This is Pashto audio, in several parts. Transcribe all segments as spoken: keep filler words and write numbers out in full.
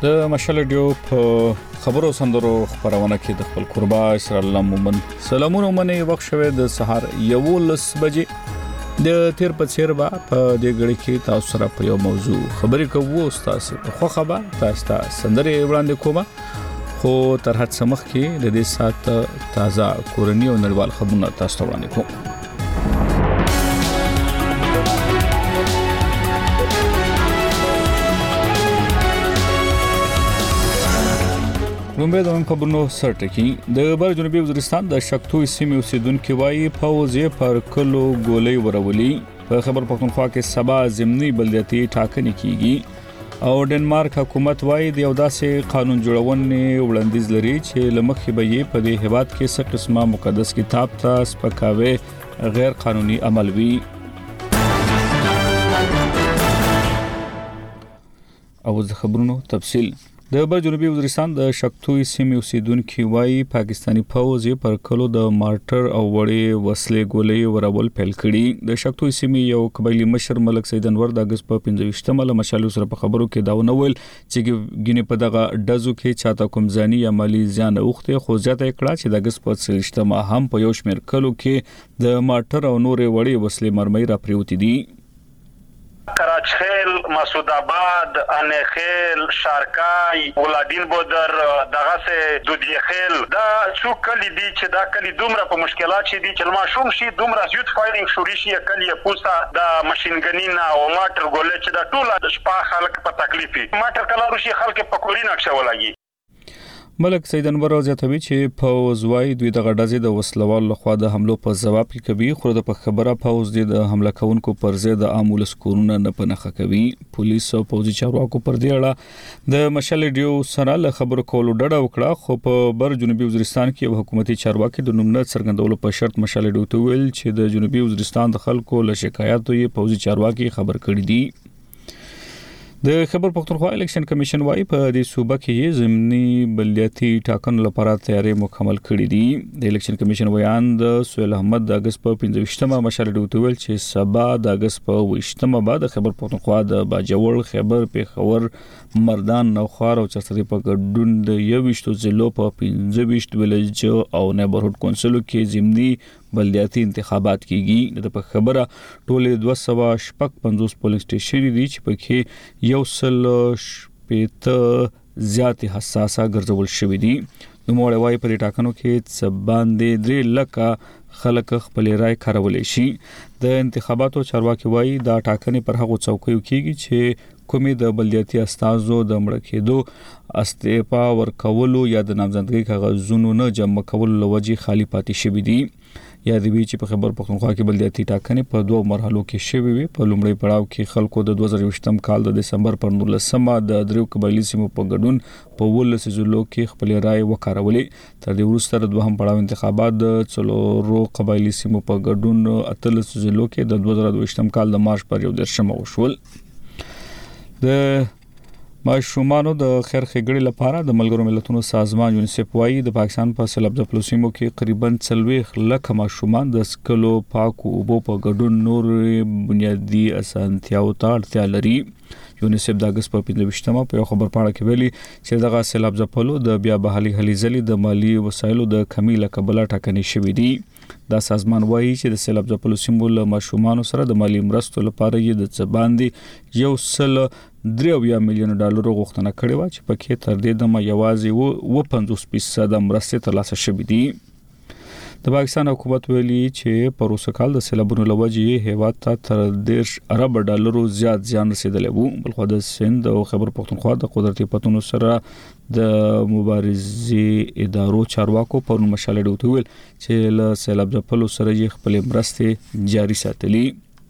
د مشال ډیو په خبرو سندرو خبرونه کې د خپل قربا اسر الله مومن سلامونه منې وخت شوه د سحر یو لس بجې د تیر په چیر با په دې غړي کې تاسو سره په یو موضوع خبرې کوو تاسو په خو خبر تاسو ته سندري وړاندې کوم خو تر هڅه مخ کې د دې سات تازه کورنی او نړیوال خبرونه تاسو ته وړاندې کوم لومبه د خبرونو سرټکی د بر جنوبي وزیرستان د شکتو سیمې اوسیدونکو وايي فوز یې پر کلو ګولې ورولي په خبر پښتونخوا کې سبا ضمني بلدیاتي ټاکنې کیږي او ډنمارک حکومت وايي د یو داسې قانون جوړونې وړاندیز لري چې لمخې به یې په دې هیواد کې څه قسمه مقدس کتاب ته سپکاوي غیر قانوني عمل وي او د خبرونو تفصیل د بر جنوبي وزیرستان د شکتو سیمې اوسیدونکو وايي پاکستانی فوج پر کلو د مارټر او وړې وسلې ګولې ورول پیل کړي د شکتو سیمې یو قبایلی مشر ملک سید انور د اگست په پنځه مله مشالو سره په خبرو کې داونه ویل چې ګینه په دغه ډزو کې چاته کوم ځاني یا مالی ځان اوخته خو ځاته کړه چې د اگست په څلورمه هم په یو شمېر کلو کې د مارټر او نورې وړې وسلې مرمۍ را پریوتی دي کراچخیل، مسعود آباد، انخیل، شارکای، ولادین بودر، دغه سه دودیخیل دا څو کلی دي چې دا کلی دومره په مشکلات شي دي چې ماشوم شي دومره زیات فایرینګ شوري شي کلی پوسټا د ماشينګنینا او ماټر ګولې چې دا ټول شپه خلک په تکلیفي ماټر کلا روشي خلک په کوري نقشه ولګي ملک سید انور زیاتوي چې فوز وايي دوی د غډازې د وسلوال لخوا د حملو په جواب کې کوي خو د خبره فوز د حمله کوونکو پر ضد د عامل سکورونه نه پنهخه کوي پولیس او پوځي چارواکو پر دې اړه د مشال ډیو سره له خبرو کولو ډډه وکړه خو په بر جنوبي وزیرستان کې حکومتي چارواکي د نومنه څرګندولو په شرط مشال ډیو ته ویل چې د جنوبي وزیرستان د خلکو له شکایتو یې پوځي چارواکي خبر کړي دي د خبر پښتونخوا الیکشن کمیشن وايي په دې صوبه کې ضمني بلدیاتي ټاکنو لپاره تیاری مکمل کړې دي د الیکشن کمیشن ویان د سهیل احمد د اگست په پنځه مه مشال ډوټول چې سبا د اگست په وشتمه بعد خبر پښتونخوا د باجوړ خبر پیښور مردان نوخار او چرسري په ګډون د یوشتو ضلعو په پنځه ویلج او نیبرهود کونسل کې ضمني بلدیاتي انتخابات کیږي د په خبره ټول دوه سوه شپږ پنځوس پولینګ سټیشن دي چې پکې یو سل شپېته زیات حساسه ګرځول شوې دي نو موږ وايي په ټاکنو کې څه باندې درې لکه خلک خپل رائے کارولې شي د انتخاباتو چارواکي وايي دا ټاکنې پر هغه څوکیو کېږي چې کومې د بلدیاتي استازو د مړ کېدو استعفا ورکولو یا د نامزدګۍ کاغذونو نه جمع کولو لوجې خالی پاتې شوې دي یا د وی چې په خبر پښتونخوا کې بلدیاتي ټاکنې په دوه مرحلو کې شوې وي په لومړی پړاو کې خلکو د دوه زره یوولسم کال د دسمبر پر نولسمه د دریو قبایلی سیمو په ګډون په ولس ضلعو کې خپل رائے وکارولې تر دې وروسته د دوهم پړاو انتخابات د څلورو قبایلی سیمو په ګډون اتلس ضلعو کې د دوه زره دویشتم کال د مارچ پر یو دیرشمه وشول د ماشومانو د خیر ښېګړې لپاره د ملګرو ملتونو سازمان یونیسف وايي د پاکستان په سیلاب ځپلو سیمو کې تقریبا څلوېښت لکه ماشومان د سکلو پاکو اوبو په ګډون نور بنیادي اسانتیاو ته اړتیا لري یونیسف د اگست په پنځه په یو خبر پاڼه کې ویلي چې دغه سیلاب ځپلو د بیا بحالي هلي ځلې د مالی وسایلو د کمی له کبله ټاکنې شوې دي دا سازمان وايي چې د سیلاب ځپلو سیمو له ماشومانو سره د مالی مرستو لپاره یې د څه باندې یو سل درې میلیون ډالر غوښتنه کړې و چې پکې تر دې دمه یوازې و پنځوس فیصد مرستې ترلاسه شوې دي د پاکستان حکومت ویلي چې په روسه کال د سیلابونو لوجې هیواد ته تر دېرش ارب ډالرو زیات زیان رسیدلی وو بلخو د سند او خیبر پښتونخوا د قدرتي پتونو سره د مبارزې ادارو چارواکو په مشال ډوټ ویل چې له سیلاب ځپلو سره یې خپل مرستې جاري ساتلي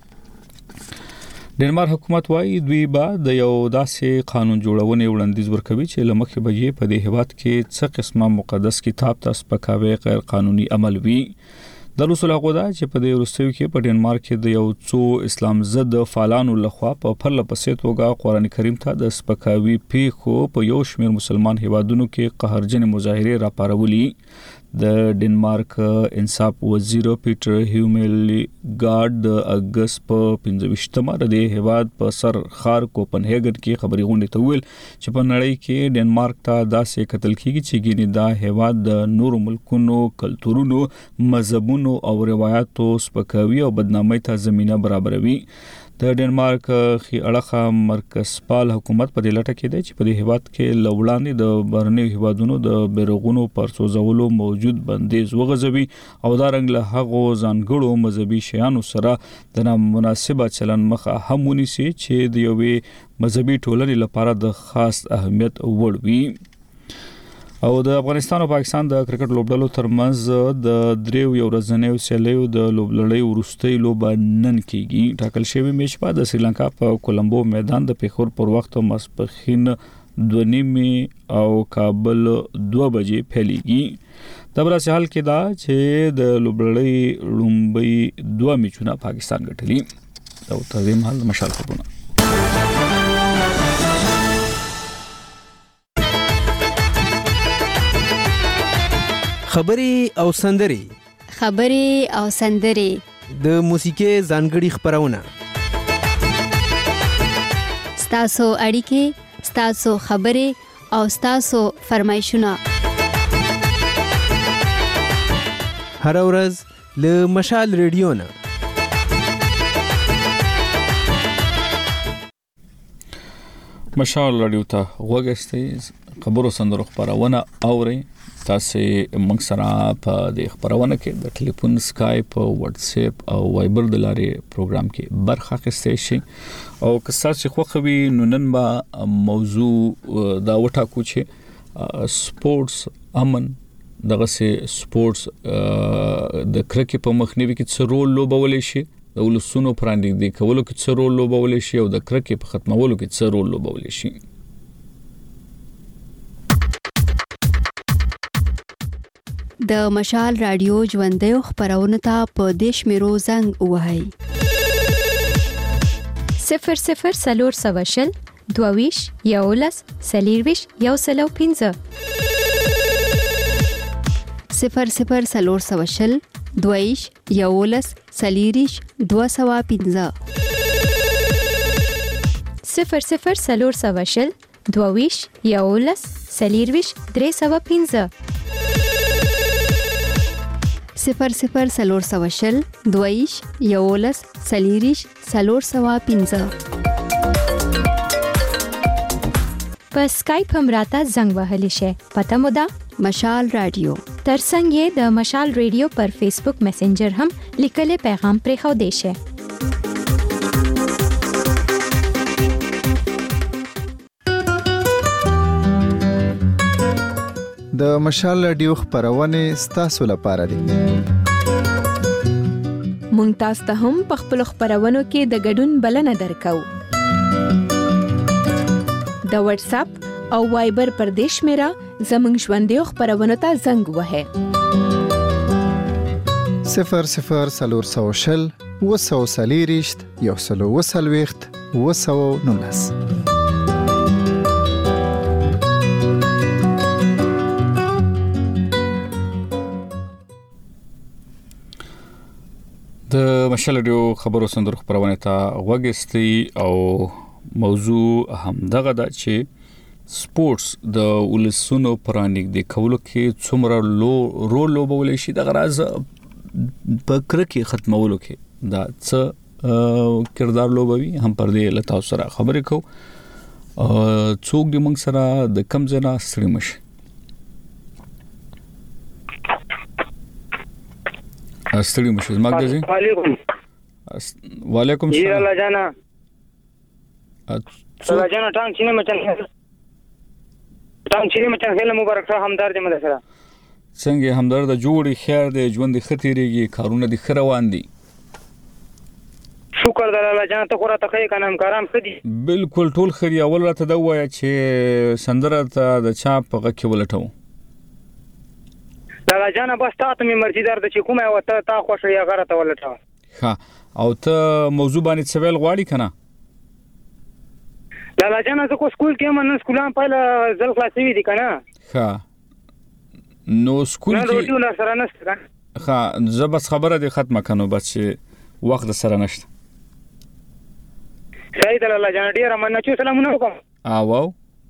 ډنمارک حکومت وايي دوی به د یو داسې قانون جوړونې وړاندیز ورکوي چې لمخې به یې په دې هیواد کې څه قسمه مقدس کتاب ته سپکاوي غیر قانوني عمل وي د رسول هغه دا چې په دې وروستیو کې په ډنمارک کې د یو څو اسلام ضد فعالانو لخوا په پرله پسې توګه قرآن کریم ته د سپکاوي پیښو په یو شمېر مسلمان هیوادونو کې قهرجن مظاهره راپارولي د ډنمارک انصاف وزیر پیټر هیوملګارد د اگست په پنځه ویشتمه د هیواد په سر خار کوپنهاګن کې خبري غونډه ته ویل چې په نړۍ کې ډنمارک ته داسې کتل کیږي چې ګینه دا هیواد د نورو ملکونو کلتورونو مذهبونو او روایتو سپکاوي او بدنامۍ ته زمينه برابروي. د ډنمارک خي اړخه مرکز پال حکومت په دې لټه کې دی چې په دې هیواد کې لوړاندې د برني هیوادونو د بیرغونو پر سوزولو موجود بندیز وغځوي او دا رنګ له هغو ځانګړو مذهبي شیانو سره د نامناسبه چلن مخه هم ونیسي چې د یوې مذهبي ټولنې لپاره د خاص اهمیت وړ وي. او د افغانستان او پاکستان د کرکټ لوبډلو ترمنځ د دریو یو ورځنیو سیالیو د لوبلړۍ وروستۍ لوبه نن کیږي. ټاکل شوی میچ په سریلانکا په کولمبو میدان د پیښور پر وخت ماسپښین دوه نیمې او کابل دوه بجې پیلېږي. د براسي حال کې دا چې د لوبلړۍ لومبي دوه میچونه پاکستان ګټلي. او تریم حال مشال خبرونه خبري او سندري خبري او سندري د موسیقي ځانګړي خبرونه ستاسو اړیکې ستاسو خبري او ستاسو فرمایشونه هر ورځ له مشال ریډیو نه مشال رادیو ته وګورئ خبرو سندرو خبرونه اورئ. تاسو موږ سره په د خبرونه کې د ټلیفون سکایپ او واتس اپ او وایبر د لارې پروګرام کې برخه اخیستئ شئ. او که تاسو خوښوي نو نن به موضوع دا وټاکو چې سپورتس امن دغه سي سپورتس د کرکټ په مخنیوي کې څه رول لوبولی شي، د ولسونو پراندې کولو کې څه رول لوبولی شي او د کرکټ په ختمولو کې څه رول لوبولی شي. د مشال رادیو ژوندۍ خبرونه ته په دیش میرو زنګ وهاي صفر صفر سلور سواشل دوویش یولس سلیرویش یو سلو پینځه صفر صفر سلور سواشل دوویش یولس سلیریش دو سوا پینځه صفر صفر سلور سواشل دوویش یولس سلیرویش درې سوا پینځه صفر صفر سلور سواشل دویش یولس سلیریش سلور سوا پینځه په سکایپ هم راته زنګ وهلی شي. پته مو ده مشال رادیو ترڅنګ یې د مشال ریډیو پر فیسبوک میسنجر هم لیکلي پیغام پرې خو دی شي. د مشال رادیو خبرونه ستاسو لپاره دي. مونږ تاسو ته هم په خپل خبرونو کې د ګډون بلنه درکو. د واتس اپ او وایبر پر دیش میرا زمنګ ژوندۍ خبرونه ته زنګ وهه صفر صفر سلور سوشل وسو سلیریشت یو سلو وسلويخت وسو نونس. د مشال رادیو خبرو سندرو خبرونه ته وګستي او موضوع هم دغه ده چې سپورتس د ولسونو پرانیک د کولو کې څومره لو رول لوبولی شي. د غراز په کرکټ ختمولو کې دا څه کردار لوبوي هم پر دې لته سره خبرې کو. څوک دې موږ سره د کم ځنا ستړي مشي. ستړي مشي زما ګرځي. وعلیکم وعلیکم جی السلام. الله جانا الله جانا ټانګ چینه مچن ټانګ چینه مچن خیل مبارک شه همدار دې مده سره څنګه همدار د جوړي خیر دې ژوند خطرېږي کارونه دې خروان دي. شکر د الله جانا ته خورا ته کنه همکارام خدي بالکل ټول خري اول راته دا وایي چې سندره ته د چا په غکه ولټو. الله جانا بس تاسو می مرزي در د چې کومه وته تا خوښه یا غره ته ولټاو. ها او ته موضوع باندې سوال غواړي کنه. الله جانا زه کو سکول کې من سکولان پهله ځل خلاصوي دي کنه. ها نو سکول نه کې روټي سره نشته ها زه بس خبره دې ختمه کنو بس چې وخت سره نشته سید الله جان ډیر مننه چې سلامونه وکم او واو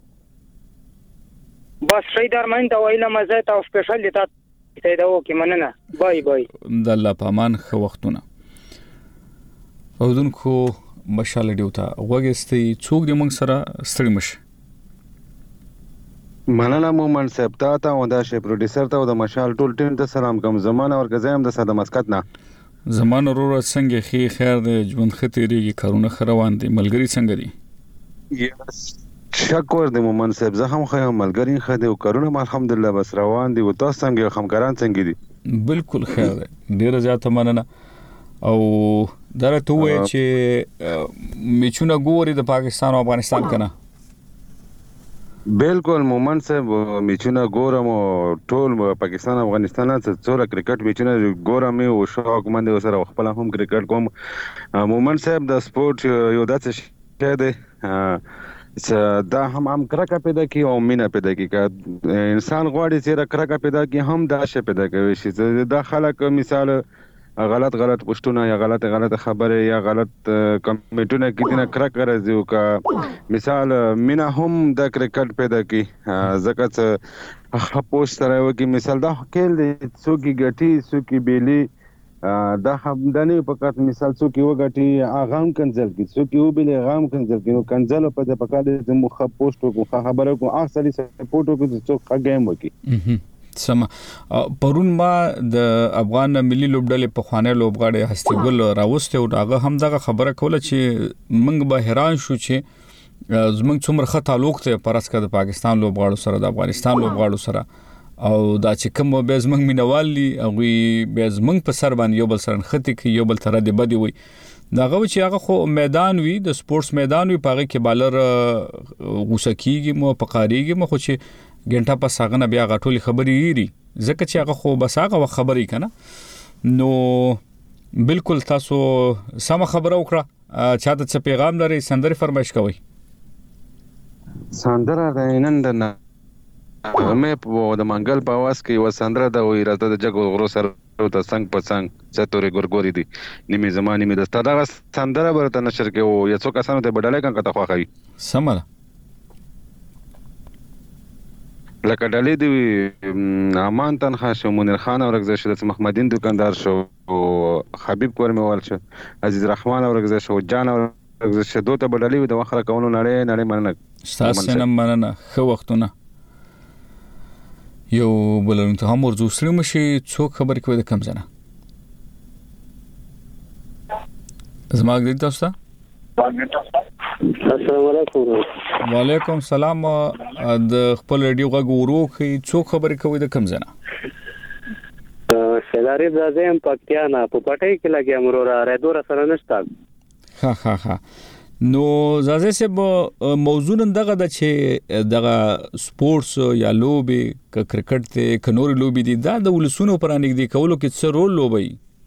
بس سید ارمان ته ویله مزه ته سپیشل دي تاسو ته دا وکي مننه بای بای د الله پامان خو وختونه اودونکو مشال دیوتا وګستي څوک دې موږ سره ستړي مشه مننه مومن صاحب تا ته او دا شی پروډوسر ته او د مشال ټول ټیم ته سلام کوم زمانه او غزایم د صد مسقط نه زمانه ورور څنګه خې خیر د ژوند خطرېږي کارونه خروان دي ملګری څنګه دي یس شکر د مومن صاحب زه هم خو ملګری خدای او کارونه الحمدلله بس روان دي او تاسو څنګه همکاران څنګه دي بالکل خیر دی ډیر زیاته مننه او درته وای چې میچونه ګوري د پاکستان او افغانستان کنه بالکل مومن صاحب میچونه ګورم او ټول پاکستان افغانستان څخه څوره کرکټ میچونه ګورم او شوق مند سره خپل هم کرکټ کوم مومن صاحب د سپورت یو داسې شی دی دا هم هم کرکه پیدا کی او مینا پیدا کی که انسان غواړي چې کرکه پیدا کی هم دا شی پیدا کوي چې دا خلک مثال غلط غلط پوښتنه یا غلط غلط خبره یا غلط کمنټونه کیدنه کرک راځي او کا مثال مینا هم د کرکټ پیدا کی زکه څه پوسټ سره وکي مثال دا کېل دي څوکي ګټي څوکي بیلی دا هم د نه پکات مثال څوکي وګټي اغام کنزل کی څوکي وبلی اغام کنزل کی نو کنزل په د پکاله د مخ پوسټ کو خبره کو اصلي سپورټ کو څوک گیم وکي سم پرون ما د افغان ملي لوبډلې په خوانې لوبغاړي هستګل راوسته او هغه هم دغه خبره کوله چې موږ به حیران شو چې زموږ څومره ښه تعلق ته پرسکه د پاکستان لوبغاړو سره د افغانستان لوبغاړو سره او دا چې کوم به زموږ مینوالي او به زموږ په سر باندې یو بل سره خطي کې یو بل تر دې بدی وي داغه چې هغه خو میدان وي د سپورتس میدان وي پاره کې بالر غوسه کیږي مو پقاریږي مو خو چې ګنټه په ساغنه بیا غټولي خبري لري ځکه چې هغه خو بس هغه خبري کنه نو بالکل تاسو سم خبره وکړه چاته څه پیغام لري سندري فرمایش کوي سندره د نن د مې په د منګل په واس کې و سندره د وې راته د جګو غرو سره ته څنګه په څنګه چتوري ګورګوري دي نیمه زمانه نیمه د ستاره سندره برته نشر کې او یڅو کسانو ته بدلای کنه ته خوخوي سمره لکه ډلې دی امان تنها شو منیر خان او رغزه شو محمدین دکاندار شو او حبیب کورموال شو عزیز رحمان او رغزه شو جان او رغزه شو دوته بدلې د وخره کولو نړۍ نړۍ مننه تاسو نه مننه خو وختونه یو بلون ته هم ورزو سره مشي څوک خبر کوي د کم زنه زما ګل تاسو السلام علیکم وعلیکم سلام د خپل رادیو غږ ورو کوي څوک خبرې کوي د کم زنه سلاری زازم پکتیانا په پټای کې لګیا مرورا رادیو را سره نشته ها ها ها نو زازه سه موضوع دغه د چې دغه سپورتس یا لوبي ک کرکټ ته کنوري لوبي دي دا د ولسونو پرانګ دي کولو کې څه رول لوبي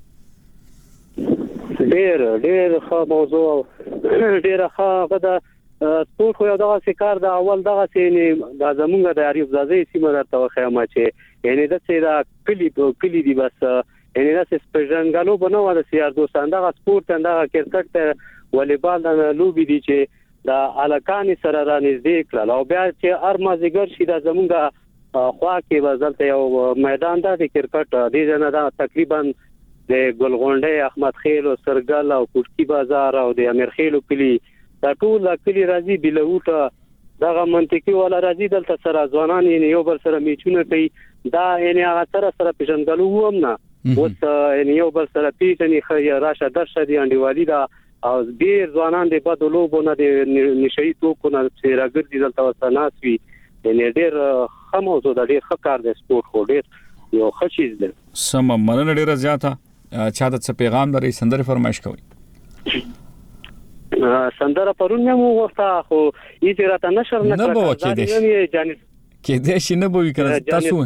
ډېر ډېر ښه موضوع ډېر ښه غدا سپورت خو یو دغه سکار د اول دغه سینې د زمونږ د عریف زازي سیمه درته خیمه چې یعنی د څه دا کلی کلی دی بس یعنی د سپېژنګالو بنو د سیار دوستان دغه سپورت دغه کرکټ والیبال د لوبي دي چې د الکانی سره را نږدې کړل او بیا چې ارمازګر شي د زمونږ خوا کې وزلته یو میدان د کرکټ دی نه دا تقریبا د ګلغونډه احمد خیل او سرګل او کوټکی بازار او د امیر خیل کلی دا ټول کلی راځي بلوټه دغه منطقي ولا راځي دلته سره ځوانان یو بل سره میچونه کوي دا یعنی هغه سره سره پیژنګلو هم نه اوس یعنی یو بل سره پیژنې خیا راشه درشه دی انډیوالي دا او ډیر ځوانان د بدلو بونه د نشئی توکو نه چې راګرځي دلته وسناسوي یعنی ډیر خموزو د ډیر ښه د سپورت خو ډیر یو ښه چیز دی سم مننه ډیر زیاته چاته څه پیغام لري سندره فرمایش کوي سندره پرون مو وخته خو یې راته نشر نه کړه کې دې شي نه بوي کړه تاسو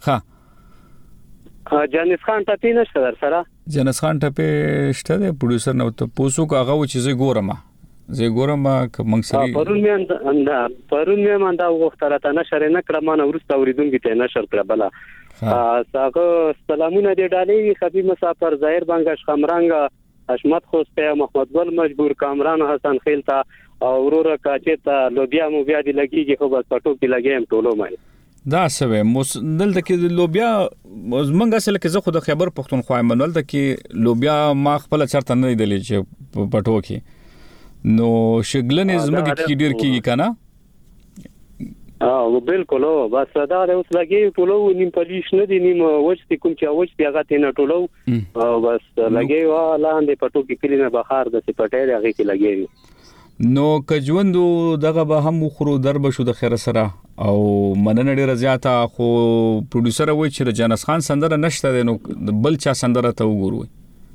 ها جانس خان ټپی نشته در سره جانس خان ټپی شته د پروډوسر نو ته پوسو کاغه و چې زه ګورم زه ګورم ک منګسري پرون مې انده پرون مې انده وخته راته نشر نه کړه ما نو ورسته اوریدونکو ته نشر کړه بلا ساغه سلامونه دې ډالې خبي مسافر ظاهر بنگش خمرنګ حشمت خوسته محمد ګل مجبور کامران حسن خیلتا او ورور کاچتا لوبیا مو بیا دې لګيږي خو بس پټو کې لګیم ټولو مې دا سوي مس دلته کې لوبیا منګه سره کې زه خو د خبر پښتونخوا منول د کې لوبیا ما خپل چرته نه دیدلې چې پټو کې نو شګلنې زمګه کې ډیر کیږي کنه او بالکل بس دا اوس لګي ټولو نیم پلیش نه دي نیم وچتي کوم چې وچتي هغه تینه ټولو بس لګي وا لاندې پټو کې کلی نه بخار د سپټې هغه کې لګي نو کجوندو دغه به هم خورو درب شو د خیر سره او مننه ډیره زیاته خو پروډوسر وای چې جانس خان سندره نشته نو بل چا سندره ته وګورئ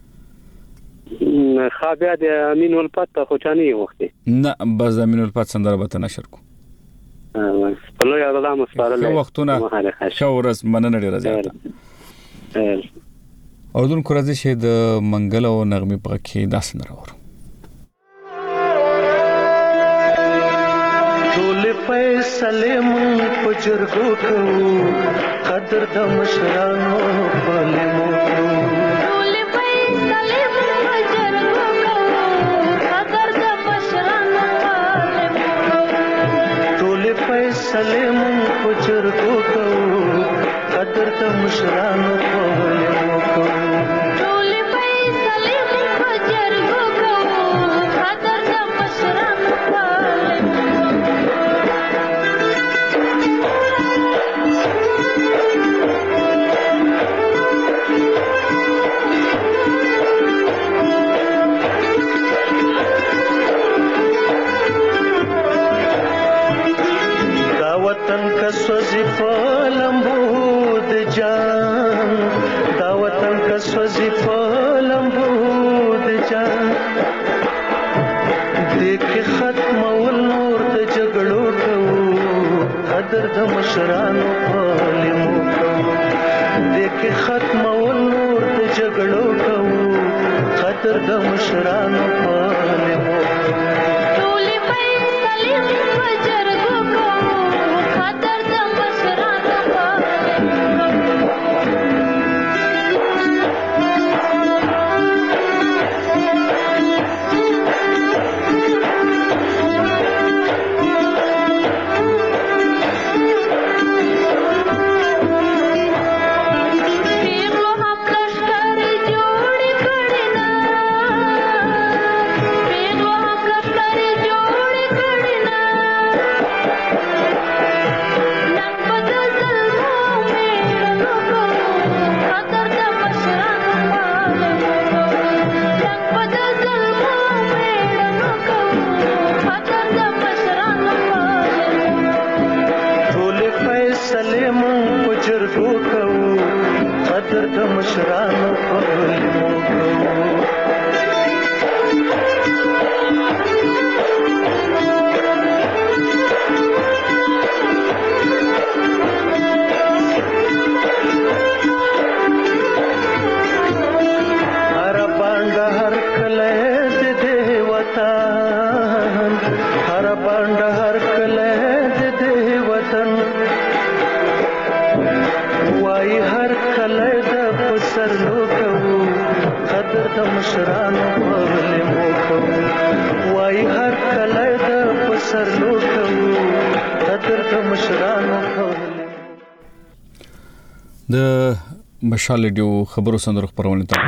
خا بیا د امین ولپت خو چاني وخت نه بس امین ولپت سندره به نشر کو په لوی الله مسپارل وختونه شو ورځ مننه ډیره زیاته او دون کورازه شه د منګل او نغمه په کې داس نه راوړو فیصله مون پجرګو کو قدر د مشرانو پلمو ټول فیصله مون پجرګو کو قدر د مشرانو پلمو ټول فیصله مون پجرګو کو قدر د مشرانو پلمو ټول فیصله مون پجرګو کو قدر د مشرانو پلمو وطن کا سوزی فلمبو د جان دا وطن کا سوزی فلمبو د جان دیکھ ختم ول نور د جګړو کو قدر د مشرانو پلمو کو دیکھ ختم ول نور د جګړو کو قدر د مشرانو پلمو د مشال ډیو خبرو سندرو خبرونه ته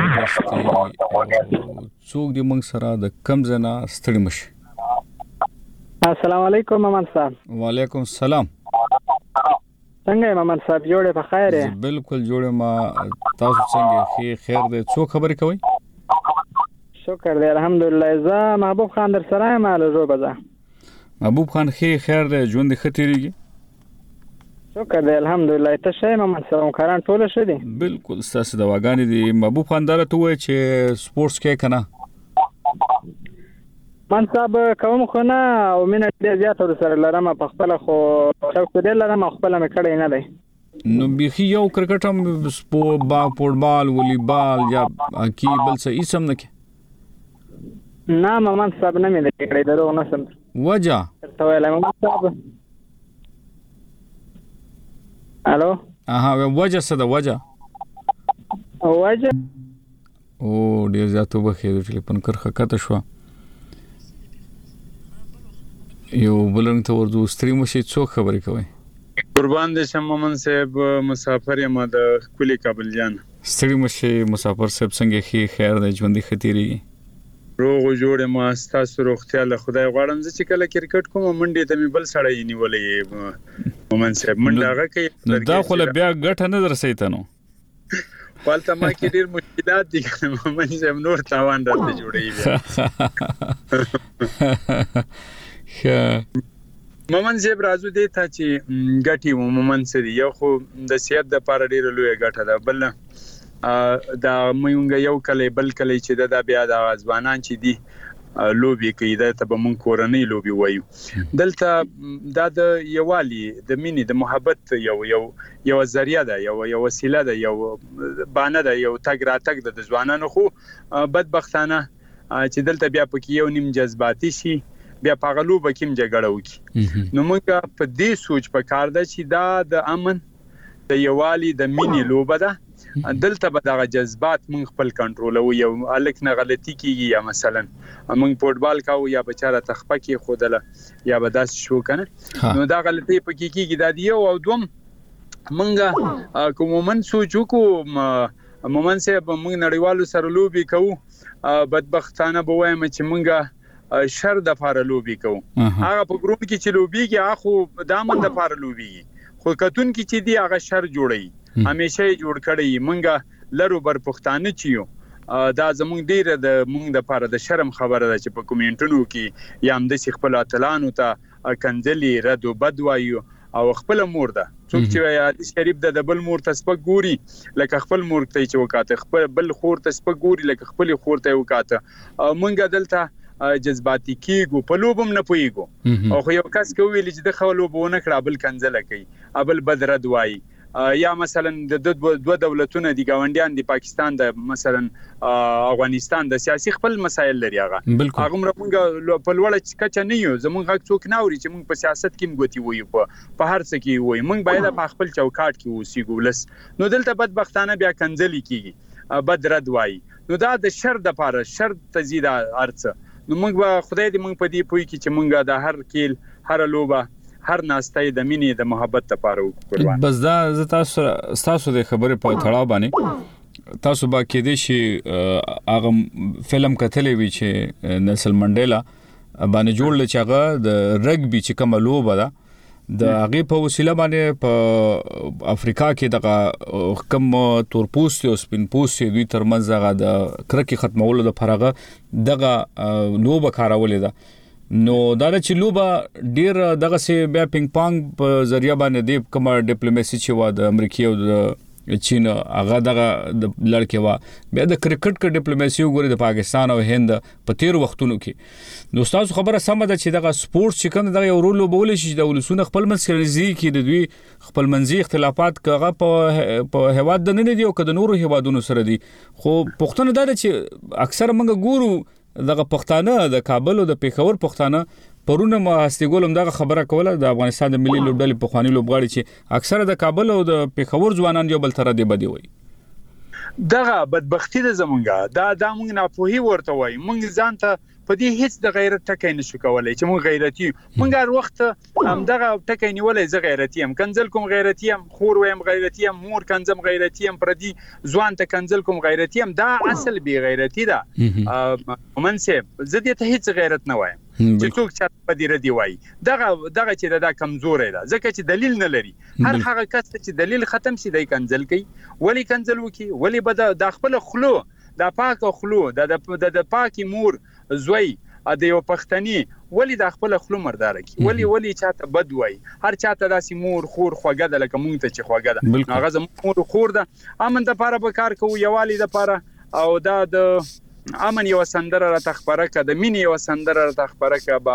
څوک دی موږ سره د کم زنا ستړي مشي. السلام علیکم مامان صاحب. وعلیکم السلام. څنګه یې مامان صاحب جوړه په خیر یې؟ بالکل جوړه ما تاسو څنګه خیر خیر دې څوک خبرې کوي؟ شکر دې الحمدلله. زه محبوب خان در سره یم له روبزه. محبوب خان خیر خیر دې ژوند ختیریږي؟ شکر دې الحمدلله. ته شه مامان صاحب کاران ټول شه دي؟ بالکل ستاسو دواګانې دي. محبوب خان دره ته وای چې سپورتس کې کنه من صاحب کوم خو نه او مینه ډیر زیات ور سره لرم په خپل خو شوق دې لرم خپل مې کړی نه دی. نو بيخي یو کرکټ هم سپورت با فوټبال والیبال یا کی بل څه اسم نه کې نه مامان صاحب نه مې کړی درو نه سم وجه ته ویل مامان صاحب. الو اها وجه څه د وجه وجه او ډیر زیاتو بخیر ټلیفون کرخه کته شو یو بلنګ ته ورته ستري مشي څو خبرې کوي قربان دې شم مومن صاحب مسافر یم د کلی کابل جان ستري مشي مسافر صاحب څنګه خي خیر د ژوندۍ خطيري روغ جوړ ما ستاسو روغتیا له خدای غواړم چې کله کرکټ کوم منډه ته مې بل سړی نیولې مومن صاحب منډه هغه کوي دا خو له بیا ګټه نه درسېته نو پالته ما کې ډیر مشکلات دي مومن صاحب نور تاوان راته جوړي بیا مومن صاحب راځو دې ته چې ګټي مومن صاحب یو خو د صحت د لپاره ډیر لوی ګټه ده بل دا مونږ یو کله بل کله چې دا بیا د ځوانان چې دي لوبي کوي دا ته به مونږ کورنۍ لوبي وایو دلته دا د یوالي د مینې د محبت یو یو یو ذریعہ ده یو یو وسیله ده یو بانه ده یو تګ را تګ د ځوانانو خو بدبختانه چې دلته بیا پکې یو نیم جذباتي شي بیا پاغلو بکیم جګړه وکي نو موږ په دې سوچ په کار ده چې دا د امن د یوالي د مینې لوبه ده دلته به دا جذبات موږ خپل کنټرولو یو الک نه غلطي کیږي یا مثلا موږ فوټبال کاو یا بچاره تخپه کې خودله یا به داس شو کنه نو دا غلطي پکې کیږي دا دی او دوم موږ کومن سوچو کو مومن صاحب موږ نړیوالو سره لوبي کوو بدبختانه به وایم چې موږ شر د فار لوبي کوو هغه په ګروپ کې چې لوبي کې اخو دامن د فار لوبي خو کتون کې چې دی هغه شر جوړي همیشه جوړ کړی مونږه لرو بر پښتانه چیو دا زمونږ ډیر د مونږ د پاره د شرم خبره ده چې په کومنټونو کې یا هم د خپل اتلانو ته کنځلي رد او بد وایو او خپل مور ده څوک چې حدیث شریف د بل مور ته سپک ګوري لکه خپل مور ته چې وکاته خپل بل خور ته سپک ګوري لکه خپل خور ته وکاته مونږه دلته جذباتي کیګو په لوبم نه پويګو او خو یو کس کوي چې د خلوبونه کړه بل کنځل کوي ابل بدر دوای یا مثلا د دوه دولتونو دی گاونډیان دی پاکستان د مثلا افغانستان د سیاسي خپل مسایل لري هغه هغه موږ په لوړ کچه نه یو زموږ حق څوک نه اوري چې موږ په سیاست کې موږ وایو په هر څه کې وایو موږ باید په خپل چوکاټ کې اوسېګو لس نو دلته بدبختانه بیا کنځلي کیږي بدر دوای نو دا د شر د پاره شر تزيد ارڅ نو موږ به خدای دې موږ په دې پوي کې چې موږ د هر کېل هر لوبه هر ناستای د مینې د محبت لپاره وکړو بس دا ز تاسو تاسو د خبره په تړاو باندې تاسو با کې دي چې هغه فلم کتلې وی چې نلسن منډیلا باندې جوړل چې هغه د رګبي چې کوم لوبه ده د هغه په وسیله باندې په افریقا کې دغه کم تورپوستي او سپینپوستي دوی ترمنځ هغه د کرکې ختمولو د فرغه دغه لوبه کارولې ده نو دا چې لوبه ډیر دغه سي بیا پینګ پانګ په ذریعہ باندې د کوم ډیپلوماسي چې و د امریکای او د چین هغه دغه لړکې و بیا د کرکټ کې ډیپلوماسي وګوري د پاکستان او هند په تیر وختونو کې نو تاسو خبره سم ده چې دغه سپورت چې کوم دغه یو رول وبول شي د ولسونه خپل منځي کې د دوی خپل منځي اختلافات کغه په په هواد د نه دی او کده نورو هوادونو سره دي خو پښتون دا چې اکثر موږ ګورو دغه پښتانه د کابل او د پیښور پښتانه پرونه ما هستګولم دغه خبره کوله د افغانستان د ملي لوبډلې په خواني لوبغاړي چې اکثر د کابل او د پیښور ځوانان یو بل تر دی بدی وي دغه بدبختی د زمونږه دا د موږ نه پوهي ورته وای موږ ځان ته په دې هیڅ د غیرت ټکای نشو کولای چې موږ غیرتی موږ هر وخت هم دغه ټکای نیولای ز غیرتی هم کنزل کوم غیرتی هم خور ویم غیرتی هم مور کنزم غیرتی هم پردي ځوان ته کنزل کوم غیرتی هم دا اصل بی غیرتی ده ومنسب زدي ته هیڅ غیرت نه وایم چې څوک چې په دې ردی وای دغه دغه چې دا کمزوري ده ځکه چې دلیل نه لري هر هغه کس چې دلیل ختم شي دای کنزل کوي ولی کنزل وکي ولی بد د خپل خلو د پاک خلو د د پاکي مور زوی د یو پښتني ولی د خپل خلو مردار کی ولی ولی چاته بد وای هر چاته داسې مور خور خوګه د لکه مونږ ته چې خوګه ده هغه زموږ مور خور ده امن د پاره به کار کوو یوالي د پاره او دا د امن یو سندره را تخبره ک د مين یو سندره را تخبره ک با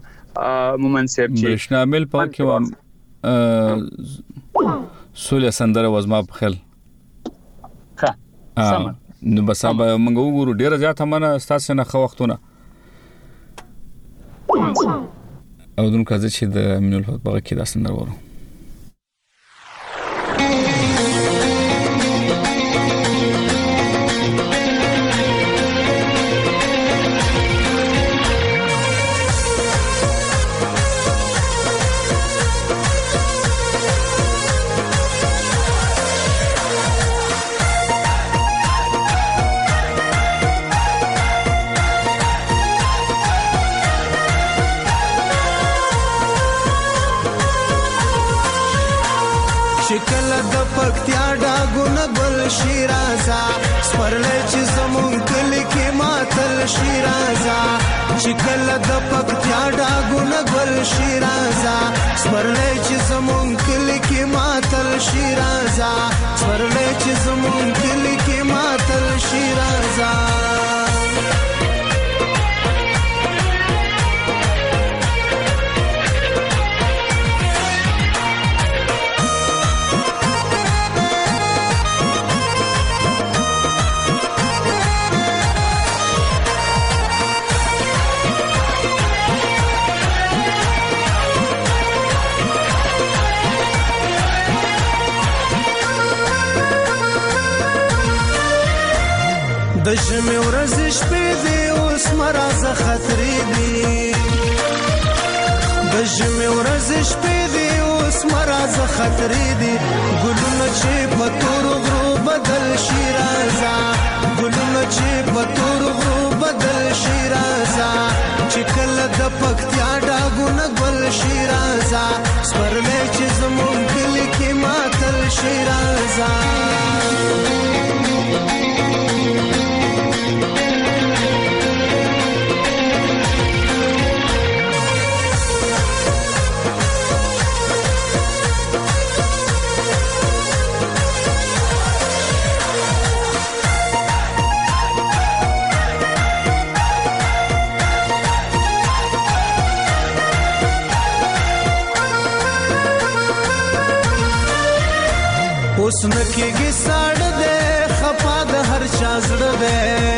ممنسب چې شامل پاک و سولې سندره وزما په خل ها سم نو بس به موږ وګورو ډیر زیات همنه ستاسو نه خو وختونه او دن کازه چې د مینول هوت بغه کې داسن درورو شیرازا سپرلې چې زمون کلی کې ماتل شیرازا چې کله د پکتیا ډاګونه ګل شیرازا سپرلې چې زمون کلی کې ماتل شیرازا سپرلې چې زمون کلی کې ماتل شیرازا د ژمې ورځې شپې دي اوس مرازه خطرې دي د ژمې ورځې شپې دي اوس مرازه خطرې دي ګلونه چې په تورو غرو بدل شي رازه ګلونه چې په تورو غرو بدل شي رازه چې کله د پکتیا ډاګونه ګل شي رازه سپرلې چې زمون کلی کې ماتل شي رازه اوس نکېږي ساړه دی خفا د هر چا زړه دی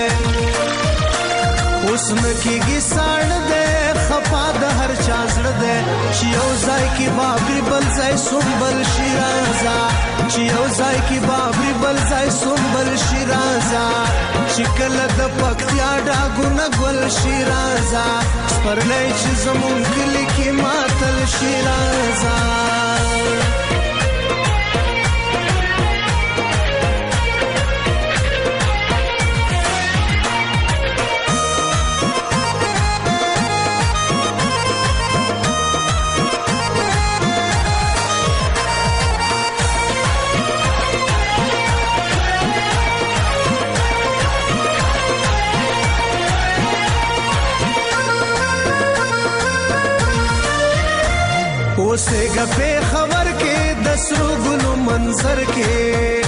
اوس نکېږي ساړه دی خفا د هر چا زړه دی چې یو ځای کې بابري بل ځای سنبل شي رازه چې یو ځای کې بابري بل ځای سنبل شي رازه چې کله د پکتیا ډاګونه ګل شي رازه سپرلی چې زمون کلي کې ماتل شي رازه اوسېګه په خبر کې د سرو ګلو منظر کې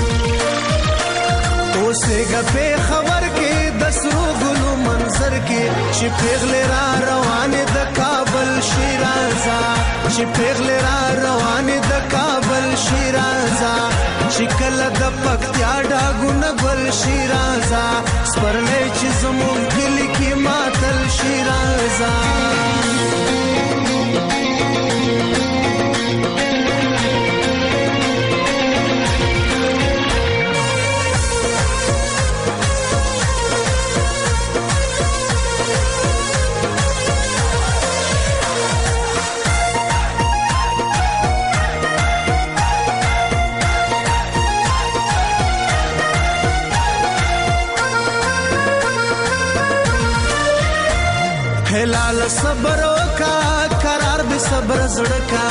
اوسېګه په خبر کې د سرو ګلو منظر کې چې پیغلې را روانې د کابل شیرازه چې پیغلې را روانې د کابل شیرازه چې کله د پکتیا ډاګونه ګل شیرازه سپرلې چې زمون کلی کې ماتل شیرازه هلال صبر وکا قرار به صبر زړکا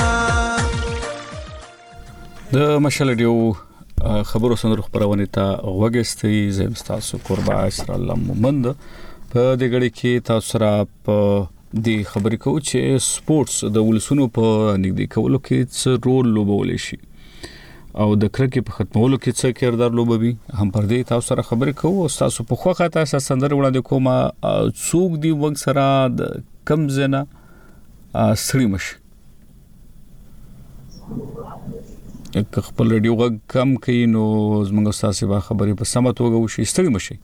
د مشال ډیو خبرو سندرو خبرونه ته وګستې زم تاسو قربا اسر الله مومند په دې غړي کې تاسو را په دې خبرې کوو چې سپورتس د ولسونو په نږدې کولو کې څه رول لوبولی شي او د کرکې په ختمولو کې څه کردار لوبوي هم پر دې تاسو سره خبرې کوو او تاسو په خوخه تاسو سندره وړاندې کومه څوک دی وګ سره د کم زنه سړی مش یک خپل ریډیو غږ کم کین نو زموږ تاسو به خبرې په سمه توګه وشي ستړي مشي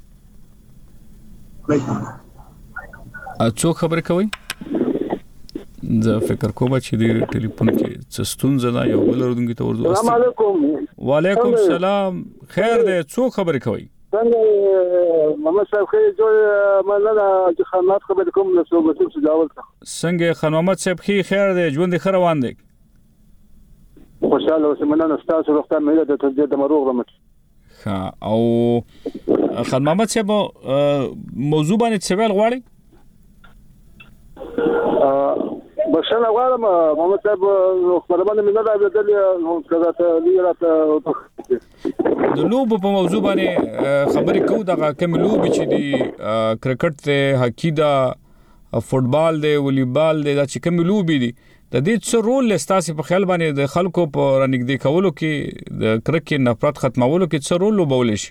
څوک خبرې کوي زه فکر کوم چې د ټلیفون کې څه ستونزه ده یو بل ورونګي ته ورځو السلام علیکم وعلیکم السلام خیر دی څوک خبرې کوي څنګه محمد صاحب خیر جوړ مله چې خدمات خبرې کوم نو څه به څه جواب څنګه خان محمد صاحب خیر دی ژوند خیر روان دی خوشاله اوسه مننه تاسو وروسته مې د تدې د مروغ رمت ها او خان محمد صاحب موضوع باندې څه ویل غواړي بس بخښنه غواړم محمد صاحب خبرونه مې نه راوړلې نو څنګه ته لیراته د لوبو په موضوع باندې خبرې کوو دغه کوم لوبې چې دی کرکټ ته هاکی دا فوتبال دی والیبال دی دا چې کوم لوبې دي د دې څه رول لستاسي په خیال باندې د خلکو په رنګدې کولو کې د کرکټ نفرت ختمولو کې څه رول لوبول شي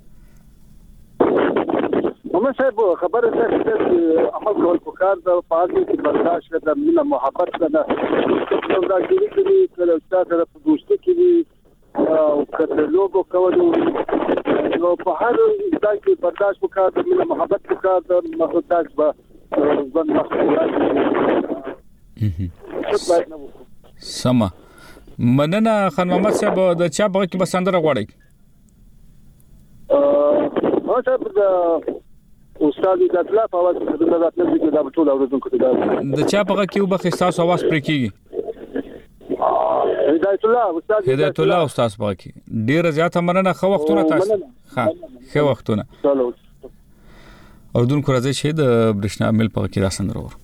محمد صاحب خبره ده چې عمل کول پکار د فعال کې برداشت د مینه محبت نه نو دا ګری کې کله چې تاسو په دوستي کې او کله لوبو کولو نو په هر ځای کې برداشت وکړه د مینه محبت وکړه د مخاطب به ځان مخاطب سما مننه خان محمد صاحب د چا بغه کې بسندره غواړي ا صاحب د استاد د اطلاع په واسطه د راتلونکي کې د ټول اوریدونکو ته د چا بغه کې وبخ احساس आवाज پرې کیږي هدایت الله استاد هدایت الله استاد بغه کې ډیر زیات مننه خو وختونه تاسو ها خو وختونه اوردونکو راځي چې د برښنا مل په کې راسندره ور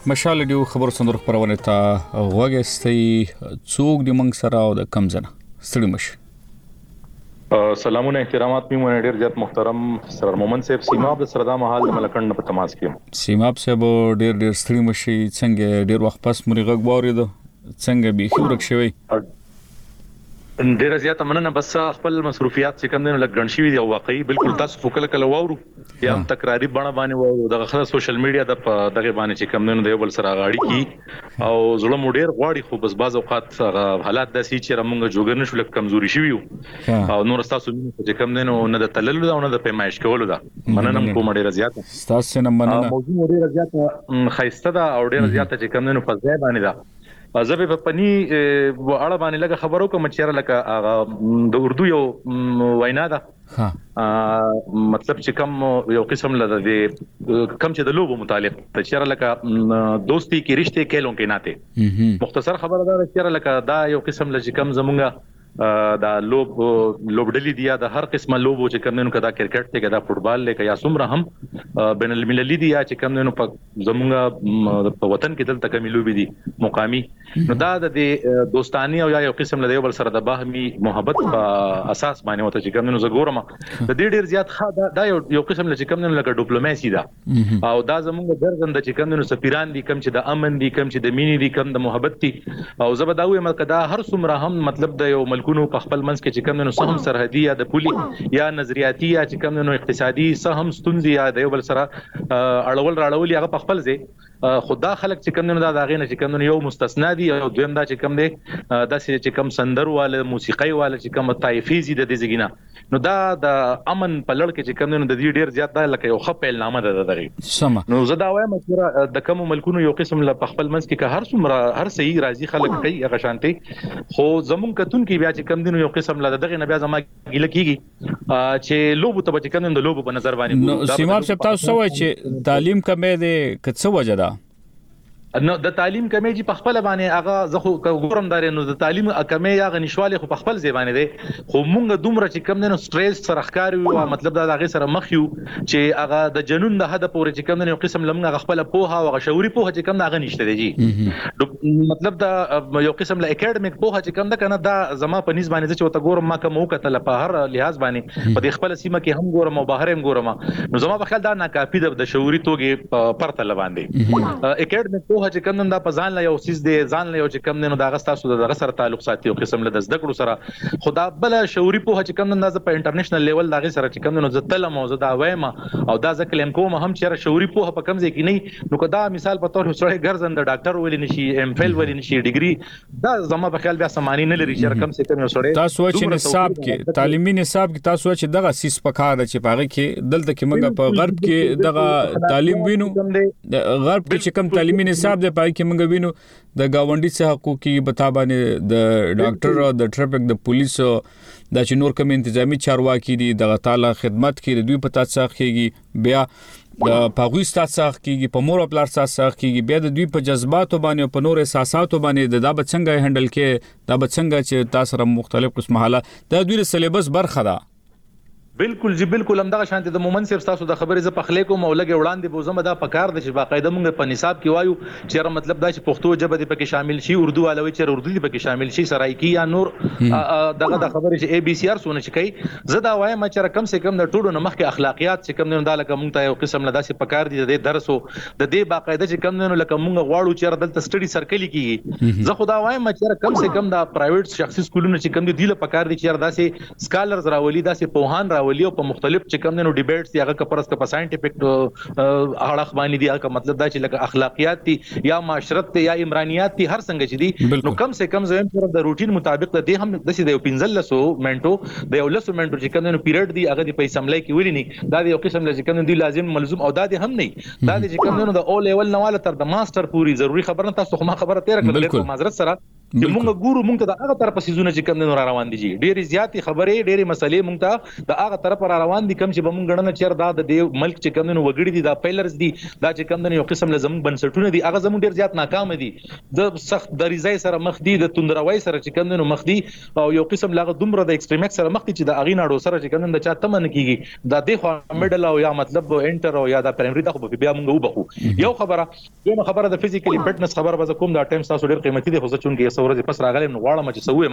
مشال دیو خبر صندوق پرونه تا وګستې څوک د منګ سره او د کم زنه ستړي مشه. سلامونه احترامات می مونږ ډیر زیات محترم سر مومن صاحب سیماب د سردا محل ملکند په تماس کې سیماب صاحب ډیر ډیر ستړي مشي څنګه ډیر وخت پس مرغ غوړې ده څنګه به خبرک شوی ډیر زیات مننه بس خپل مصروفیات چې کوم دنه لګن شي دی او واقعي بالکل تاسو فوکل کله وورو یا هم تکراری بڼه باندې وورو دغه خاص سوشل میډیا د دغه باندې چې کوم دنه دی بل سره غاړي کی او ظلم ډیر غواړي خو بس باز اوقات حالات د سې چې موږ جوګر نشو لکه کمزوري شي او نور تاسو چې کوم دنه نه د تلل او نه د پیمایش کولو دا مننه کوم ډیر زیات تاسو نه مننه موضوع ډیر زیات خیسته دا او ډیر زیات چې کوم دنه په ځای باندې دا زبې په پني اړه باندې لګه خبرو کوم چې لکه د اردو یو وینا ده مطلب چې کوم یو قسم لده د کم چې د لوبو متعلق چې لکه دوستی کې رشته کېلون کې ناته مختصر خبره ده چې لکه دا یو قسم لږ کم زمونږه دا لوب لوبډلې دی د هر قسمه لوبو چې کومنه کدا کرکټ ته کدا فوتبال لکه یا سمره هم بین المللي دی چې کومنه په زمونږه په وطن کې دلته کومې لوبې دي مقامي نو دا د دوستاني او یا یو قسم له بل سره د باهمي محبت په اساس باندې وته چې کومنه زګورم د دې ډیر زیات ښه دا یو قسم له چې کومنه لکه ډیپلوماسي ده او دا زمونږ درځند چې کومنه سفیران دي کم چې د امن دي کم چې د مینې دي کم د محبت دي او زبداوي مکدا هر څومره هم مطلب د یو ملکونو په خپل منځ کې چې کوم نو سهم سرحدي یا د پولي یا نظریاتي یا چې کوم نو اقتصادي سهم ستونزې یا د یو بل سره اړول راړول هغه په خپل ځای خدا خلک چې کوم نو دا داغې نه چې کوم نو یو مستثنا دي او دویم دا چې کوم دی دا چې کوم سندرواله موسیقي واله چې کوم طایفي زی د دې زګینا نو دا د امن په لړ کې چې کوم نو د دې ډیر زیات دا لکه یو خپل نامه ده دغه سم نو زه دا وایم چې د کوم ملکونو یو قسم له خپل منځ کې هر څومره هر صحیح راضي خلک کوي هغه شانتي خو زمون کتون کې بیا چې کم دینو یو قسم لا دغه نه بیا زما ګیله کیږي چې لوبو ته چې کوم د لوبو په نظر باندې نو سیماب صاحب تاسو وایي چې تعلیم کمې ده کڅ وجه ده نو د تعلیم کمی چې په خپل باندې هغه زه خو ګورم دارې نو د تعلیم کمی یا غنښواله خو په خپل ځای باندې دی خو مونږ دومره چې کم نه سټریس سره ښکاری او مطلب دا هغه سره مخ یو چې هغه د جنون د هدف پورې چې کم نه یو قسم لمغه خپل پوها او شعوري پوها چې کم نه هغه نشته دی مطلب دا یو قسم له اکیډمیک پوها چې کم ده کنه دا زما په نسبت باندې چې وته ګورم ما کوم وکټل په هر لحاظ باندې په خپل سیمه کې هم ګورم او بهر هم ګورم نو زما په خیال دا ناکافي د شعوري توګه پرته لباندې اکیډمیک پوها چې کوم دا په ځان له یو سیس دی ځان له یو چې کوم نه دا غستاسو د سره تعلق ساتي او قسم له زده کړو سره خدا بل شعوري پوها چې کوم نه په انټرنیشنل لیول دا غي سره چې کوم نه زتل موزه دا وایم او دا ځکه لم کوم هم چې شعوري پوها په کم ځای کې نه نو کدا مثال په تور سره ګرځند د ډاکټر ولې نشي ام فیل ولې نشي ډیګري دا زما په خیال بیا سمانی نه لري چې کم څه کوم سره تاسو چې نصاب کې تعلیمي نصاب کې تاسو چې دغه سیس پکاره چې پاره کې دلته کې موږ په غرب کې دغه تعلیم وینو غرب کې چې کم تعلیمي نصاب دی پای کې موږ وینو د گاونډي څخه حقوقي بتابانه د ډاکټر او د ټریفک د پولیسو د چې نور کوم انتظامی چارواکي دي د تعالی خدمت کې دوی په تاسو کېږي بیا د پاغوي تاسو کېږي په مور خپل تاسو کېږي بیا د دوی په جذباتو باندې په نور احساساتو باندې د دا بچنګ هندل کې دا بچنګ چې تاسو سره مختلف قسمه حالات د دوی سلیبس برخه ده بالکل جی بالکل هم دا شانته د مومن صاحب تاسو د خبرې ز پخلې کوم او لګي وړاندې بوزم دا پکار د چې باقاعده مونږ په نصاب کې وایو چې را مطلب دا چې پښتو ژبه دې پکې شامل شي اردو علوي چې اردو دې پکې شامل شي سرایکی یا نور دغه د خبرې چې اي بي سي ار سونه چې کوي زه دا وایم چې کم سے کم د ټولو نه مخکې اخلاقیات چې کم نه دا لکه مونږ ته یو قسم نه داسې پکار دي د درسو د دې باقاعده چې کم نه لکه مونږ غواړو چې دلته سټډي سرکلي کیږي زه خدا وایم چې کم سے کم دا پرایویټ شخصي سکولونه چې کم دي د پکار دي چې داسې سکالرز راولي داسې پوهان راولي او په مختلف چې کوم نو ډیبیټس یا هغه پرس کا ساينټیفیک اړه باندې دی هغه مطلب دا چې لکه اخلاقیات دي یا معاشرت یا عمرانيات دي هر څنګه چې دي نو کم سے کم زم پر د روټین مطابق د دې هم د سې د پنځلسو منټو د یو لسو منټو چې کوم نو پیریډ دی هغه د پیسې سملای کې ولینی دا د یو قسم لږ کوم دی لازم ملزم او دا د هم نه دا د چې کوم نو د او لیول نواله تر د ماستر پوری ضروری خبره تاسو خو ما خبره تیر کړل معذرت سره چې موږ ګورو موږ ته د هغه طرف سيزونه چې کم نه را روان دي ډېری زیاتې خبرې ډېری مسلې موږ ته د هغه طرف را روان دي کم چې به موږ غړنه چیر دا د ملک چې کم نه وګړي دي دا پیلرز دي دا چې کم نه یو قسم لزم بنسټونه دي هغه زموږ ډېر زیات ناکام دي د سخت دریزای سره مخ دي د توندروي سره چې کم نه مخ دي او یو قسم لاغه دومره د ایکستریمکس سره مخ دي چې د اغي ناړو سره چې کم نه د چا تمن کیږي دا د خو میډل او یا مطلب انټر او یا د پرایمري د خو بیا موږ وبخو یو خبره یو خبره د فزیکلی فټنس خبره به کوم دا ټایم تاسو ډېر قیمتي دي خو ځکه چې یو ورځ پس راغلی نو غواړم چې سوې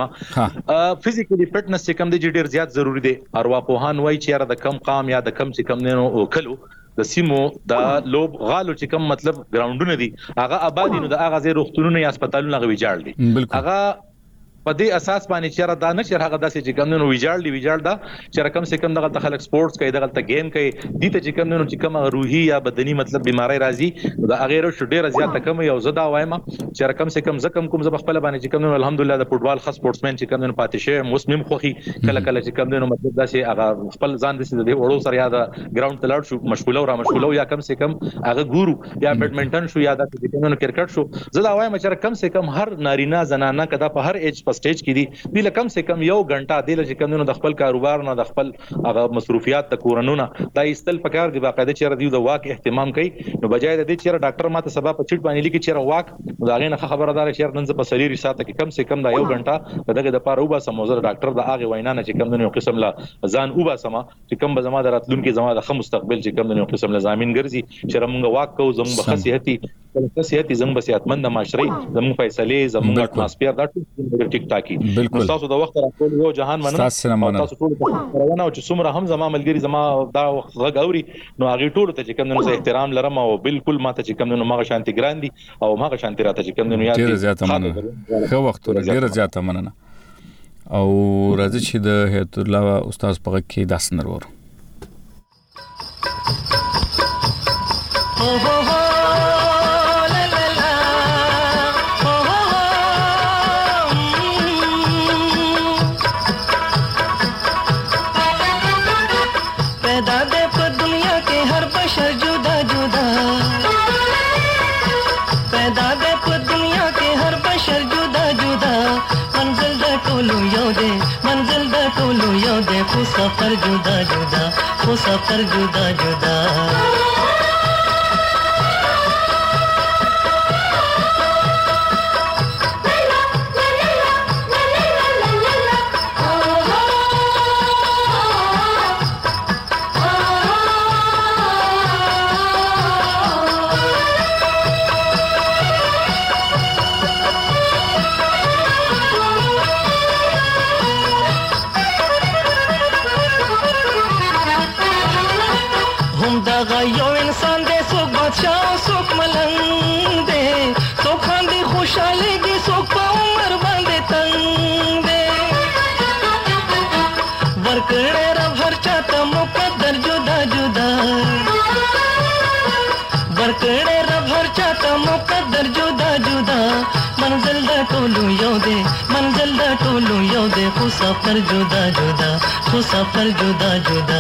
ما فزیکلی فټنس چې کم دی ډېر زیات ضروری دی ارواپوهان وایي چې یاره د کم قام یا د کم چې کم نه کلو د سیمو د لوب غالو چې کم مطلب ګراوندونه دي هغه آبادی نو د هغه ځای روغتونونه یا هسپتالونه غوي جوړ دي هغه په دې اساس باندې چې را دا نه چې هغه داسې چې کم نه ویجاړ دی ویجاړ دا چې کم سے کم دغه خلک سپورتس کوي دغه گیم کوي دي ته چې کم نه چې کم روحي یا بدني مطلب بیماری راځي دا غیر شو ډیره زیاته کم یو زدا وایم چې کم سے کم زکم کوم ز خپل باندې چې کم نه الحمدلله د فوټبال خاص سپورتسمن چې کم نه پاتې شه موسم خوخي کله کله چې کم نه مطلب داسې هغه خپل ځان د دې وړو سره یا د ګراوند تلاړ شو مشغوله او را مشغوله یا کم سے کم هغه ګورو یا بیډمنټن شو یا د کم نه کرکټ شو زدا وایم چې کم سے کم هر نارینه زنانه کدا په هر ایج په سټیج کې دي بل کم سے کم یو غنټه د لږ کم نه د خپل کاروبار نه د خپل هغه مصروفیات د کورونو دا استل پکار دی باقاعده چې ردیو د واک اهتمام کوي نو بجای د دې چې ډاکټر ماته سبب په چټ باندې لیکي چې واک دا غینه خبردار چې نن ز په سلیری ساته کې کم سے کم دا یو غنټه دغه د پاره وبا سموزر ډاکټر د هغه وینا نه چې کم نه یو قسم لا ځان وبا سما چې کم به زما د راتلونکو زما د خم مستقبل چې کم نه یو قسم لا ضامن ګرځي چې موږ واک کو زموږ بخصيتي بخصيتي زموږ بصحتمند معاشري زموږ فیصله زموږ اټماسفیر دا ټول ټیک ټاکي تاسو د وخت راټول یو جهان مننه تاسو ټول پرونه او چې څومره هم زما ملګری زما دا غاوري نو هغه ټول ته چې کوم نو احترام لرم او بالکل ماته چې کوم نو ماغه شانتي ګراندي او ماغه شانتي راته چې کوم نو یاد ډیر زیاته مننه خو وخت ډیر زیاته مننه او راځي چې د هیت الله استاد په کې داس نرور वो सफर जुदा जुदा वो सफर जुदा जुदा यो इंसान दे सुख बादशाह सुख मलंग दे तो खांदी खुशहाली की सुख पा उमर बांधे तंग दे वर्कड़े रब हर चाहता मुकद्दर जुदा जुदा वर्कड़े रब हर चाहता मुकद्दर जुदा जुदा मंजिल दा टोलू यो दे मंजिल दा टोलू यो दे खु सफर जुदा जुदा खु सफर जुदा जुदा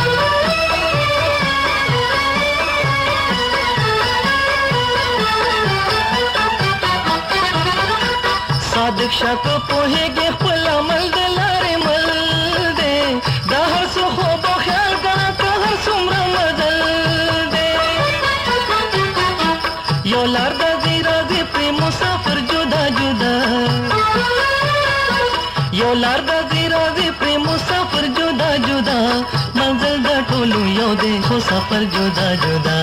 सादिक शक पोहेगे खपल अमल दलारे मल दे दा हर सो खूब ख्याल करा तो हर सुमरा मदल दे यो लार दा जीरा दे प्रेम मुसाफिर जुदा जुदा यो लार दा जीरा दे प्रेम मुसाफिर जुदा जुदा मंजिल दा टोलू यो दे खो सफर जुदा जुदा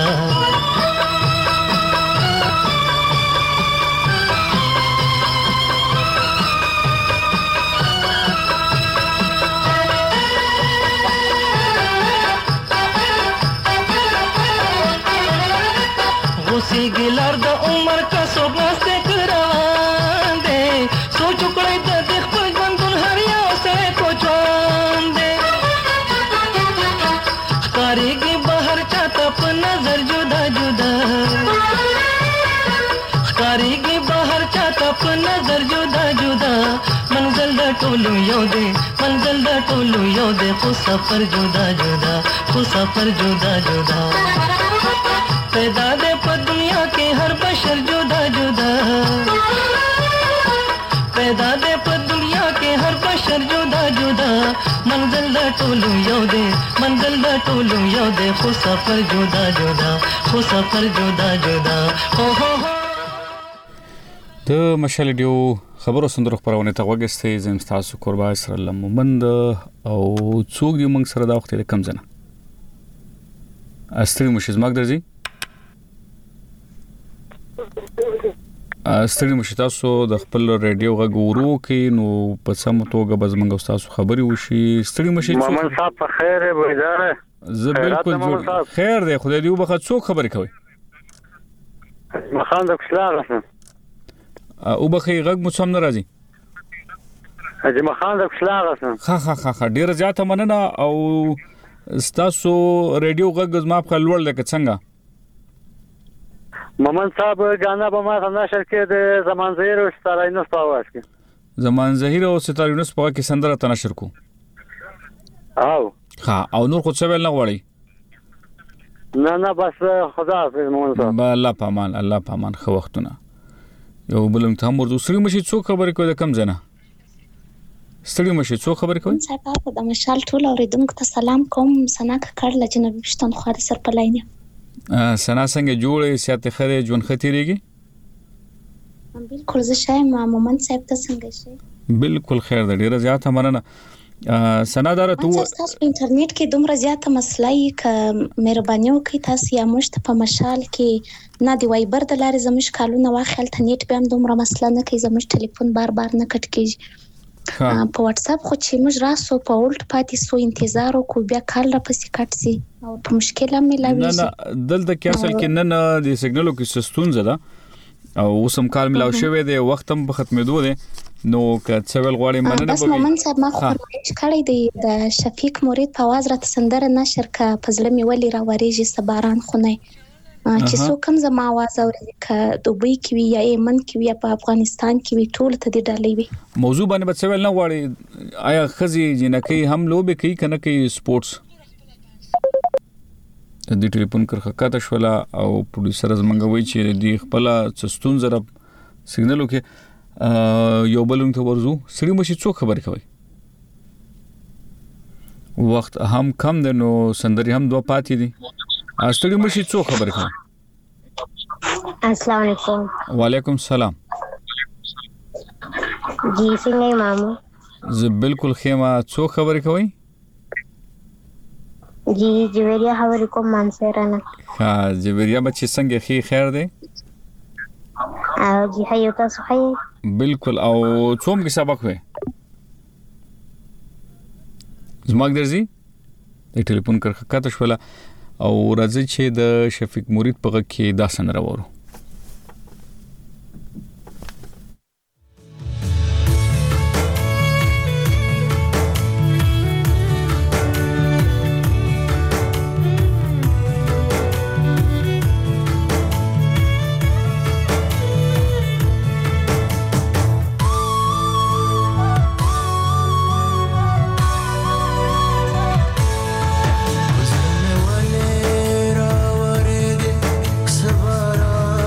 सी गिलार द उमर का सोबना से करान दे सो चुकड़े द देख पर बंदुन हरिया से को चांद दे करेगी बाहर चाहता पर नजर जुदा जुदा करेगी बाहर चाहता पर नजर जुदा जुदा मंजिल द टोलू यो दे मंजिल द टोलू यो दे खु सफर जुदा जुदा खु सफर जुदा जुदा पैदा दे पर दुनिया के हर बशर जुदा जुदा ټولو یو دی منزل د ټولو یو دی خو سفر جدا جدا خو سفر جدا جدا هو هو د مشال ډیو خبرو سندرو خبرونه ته وګستې زم تاسو قربا سره لمومند او څوک دی موږ سره دا وخت کم زنه استری مشه زماګ درځي استری مشه تاسو د خپل ریډیو غوورو کې نو په سم توګه به زموږ تاسو خبري وشي استری مشه محمد صاحب په خیر وایدار زه بالکل جوړ خیر دی خدای دې وبخښه څوک خبري کوي مخاند خپل او بخې غږ مو سم ناراضي اجي مخاند خپل ها ها ها ډیر زیاته مننه او ستاسو ریډیو غږ زما په لوړ لکه څنګه محمد صاحب غانا به ما نشر کې د زمان زهیر او ستارینس په आवाज کې زمان زهیر او ستارینس په کې سندره تنشر کو او ها او نور خو څه ویل نه غواړي نه نه بس خدا حافظ محمد صاحب الله پامان الله پامان خو وختونه یو بلم ته مور دوسری مشي څو خبرې کوي د کم زنه ستړي مشي څو خبرې کوي صاحب د مشال ټول اوریدونکو ته سلام کوم سنا کړل جنبي پښتون خو سر په لاینه سنا څنګه جوړې سیاته خره جون خطرېږي بالکل زه شایم مومن صاحب ته څنګه شي بالکل خیر ده ډیره زیاته مننه سنا دار ته تاسو په انټرنیټ کې دومره زیاته مسله یې ک مهرباني وکړئ تاسو یا موږ ته په مشال کې نه دی وایبر د لارې زموږ کالونه واخل ته نیټ به هم دومره مسله نه کوي زموږ ټلیفون بار بار نه کټ کیږي په واتس اپ خو چې موږ راسو په اولټ پاتې سو انتظار وکړو بیا کال را پسې کټ سي او په مشکل هم ملاوي نه نه دلته کې اصل کې نه نه د سیګنالو کې ستونزه ده او اوسم کال ملاو شوی دی وخت هم په ختمېدو دی نو که څه ول غواړي مننه بس مومن صاحب ما خو کړی دی د شفیق مرید په आवाज راته سندره نشر کا پزله می ولی را وریږي سباران خونه چې څو کم زما आवाज اوري ک دوبۍ کې وی یا یمن کې وی په افغانستان کې وی ټول ته دی ډالې وی موضوع باندې به څه ول نه غواړي آیا خزي جنکې هم لوبه کوي کنه کوي سپورتس د ټلیفون کرخه کاته شولا او پروډوسر زمنګوي چې د خپل څستون زره سیګنالو کې یو بلون ته ورزو سړي مشي څو خبرې کوي وخت هم کم ده نو سندري هم دوه پاتې دي سړي مشي څو خبرې کوي السلام علیکم وعلیکم السلام جی څنګه مامو زه بالکل خیمه څو خبرې کوي جی جوړیا خبرې کوم مانسرانه ها جوړیا بچی څنګه خي خیر دی او جی هيو تاسو هي بالکل او څوم کې سبق وې زماګ درځي د ټلیفون کرخه کاته شولا او راځي چې د شفیق مرید په غږ کې داسن راوړو Sabara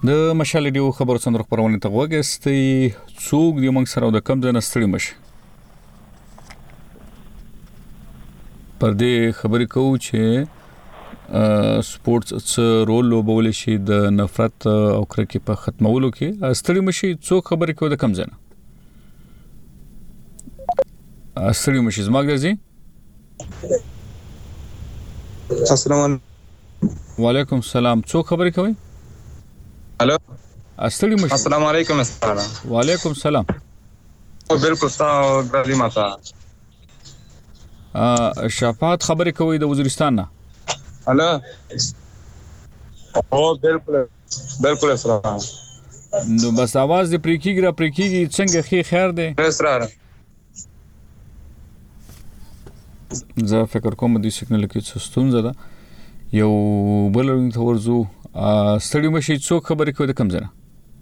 د مشال ریډیو خبرو څنګه خبرونه ته وګستي څوک دی موږ سره د کم ځای نه ستړي مشه پر دې خبرې کوو چې سپورتس رول لوبول شي د نفرت او کرکې په ختمولو کې ستړي مشي څوک خبرې کوي د کم ځای نه ستړي مشي زما ګرځي السلام علیکم وعلیکم السلام څوک خبرې کوي هلو استړي مشه السلام علیکم السلام وعلیکم السلام او بالکل تاسو غالي ماته ا شفاعت خبرې کوي د وزیرستان نه هلو او بالکل بالکل السلام نو بس आवाज دې پریکیږي را پریکیږي څنګه خې خیر دی اسرار زه فکر کوم د سیګنل کې څه ستونزه ده یو بل ته ورزو ستړي مشي څوک خبرې کوي د کم ځای نه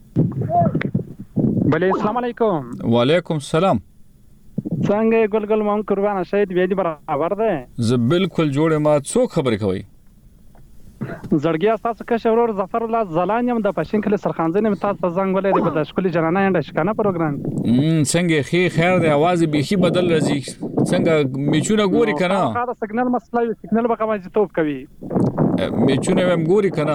بله السلام علیکم وعلیکم السلام څنګه ګلګل مام قربان شهید ویدی برابر ده زه بالکل جوړه ما څوک خبرې کوي زړګیا تاسو که شورور ظفر الله زلانیم د پښین کله سرخانځنه تاسو زنګ ولې د شکل جنانه انده شکانه پروګرام څنګه خې خیر دی आवाज به بدل راځي څنګه میچونه ګوري کنه دا سیګنل مسله یو سیګنل به کومه توپ کوي میچونه هم ګوري کنه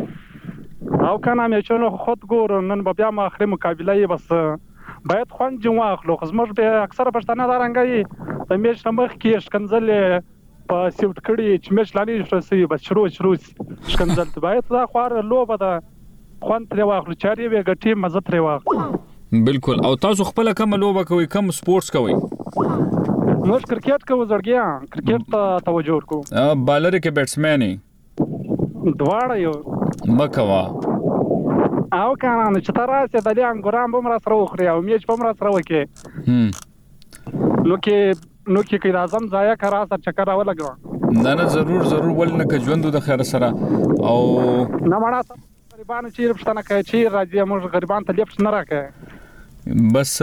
او کنه میچونه خود ګور نن به بیا ما اخري مقابله یې بس باید خوان جوه اخلو خزمر به اکثر پښتانه دارنګي د میچ نمبر کې شکنځل په سیوټ کړي چې میچ لانی شوسي بس شروع شروع شکنځل باید دا خوار لوبه ده خوان تر واخلو چاري وی غټي مزه تر واخلو بالکل او تاسو خپل کوم لوبه کوي کوم سپورتس کوي موږ کرکټ کوو زړګیا کرکټ ته توجه ورکو بالر کې بیټسمن دواړه یو مکوا او کنه چې تراسه د لیان ګرام بمر سره وخري او میچ بمر سره وکي هم نو کې نو کې کې اعظم ځایا کرا سره چکر راولګو نه نه ضرور ضرور ولنه ک ژوند د خیر سره او نه مړه غریبانو چې رښتنه کوي چې راځي موږ غریبان ته لیپس نه راکې بس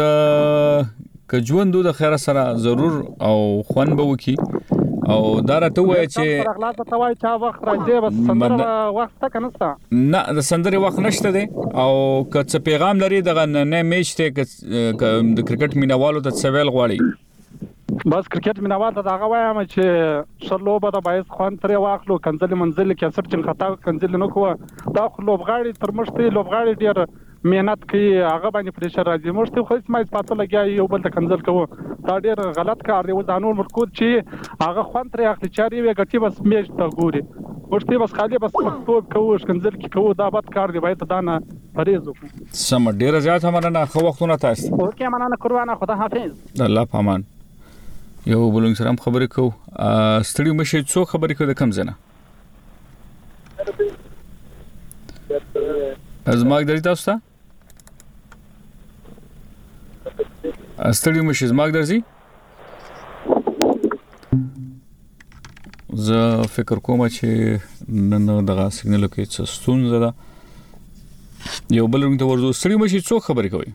ک ژوند د خیر سره ضرور او خوان به وکي او دا راته وای چې اخلاص ته وای چې وخت راځي بس سندره وخت تک نشته نه د سندره وخت نشته دی او که څه پیغام لري دغه نه میچ ته د کرکټ مینوالو ته سوال غواړي بس کرکټ مینوال ته هغه وایم چې شرلو به د بایس خوان ترې واخلو کنځل منزل کې اثر چې خطا کنځل نه کوه دا خو لوبغاړي تر مشته لوبغاړي ډیر مهنت کوي هغه باندې پریشر راځي مشته خو اسمه پاتو لګیا یو بل ته کنځل کوه دا ډیر غلط کار دی وځانو مرکود چې هغه خوان ترې اخلي چاري وي غټي بس میچ ته ګوري مشته بس خالي بس پښتو کوه کنځل کې کوه دا بد کار دی باید دا نه پرېز وکړو سم ډیر زیات همانه خو وختونه تاسو اوکې مننه قربانه خدا حافظ الله پامان یو بلنګ سره خبرې کو ستړي مشه څو خبرې کو د کم زنه از ماګ درې تاسو ته ستړي مشه از ماګ درځي زه فکر کوم چې نن دغه سیګنل کې څه ستونزه ده یو بلنګ ته ورځو ستړي مشه څو خبرې کوي